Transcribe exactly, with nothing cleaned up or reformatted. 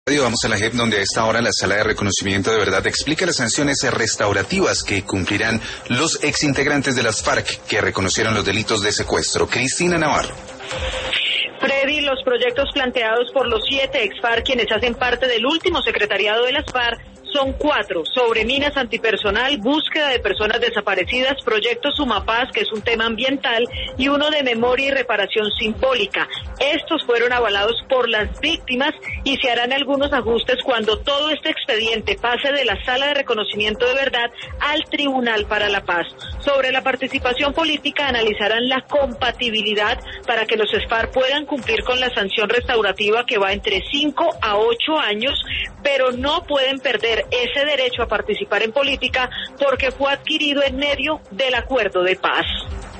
Vamos a la J E P, donde a esta hora la Sala de Reconocimiento de Verdad explica las sanciones restaurativas que cumplirán los exintegrantes de las FARC que reconocieron los delitos de secuestro. Cristina Navarro. Freddy, los proyectos planteados por los siete ex FARC, quienes hacen parte del último secretariado de las FARC, son cuatro: sobre minas antipersonal, búsqueda de personas desaparecidas, proyecto Sumapaz, que es un tema ambiental, y uno de memoria y reparación simbólica. Estos fueron avalados por las víctimas y se harán algunos ajustes cuando todo este expediente pase de la Sala de Reconocimiento de Verdad al Tribunal para la Paz. Sobre la participación política, analizarán la compatibilidad para que los FARC puedan cumplir con la sanción restaurativa, que va entre cinco a ocho años, pero no pueden perder ese derecho a participar en política porque fue adquirido en medio del acuerdo de paz.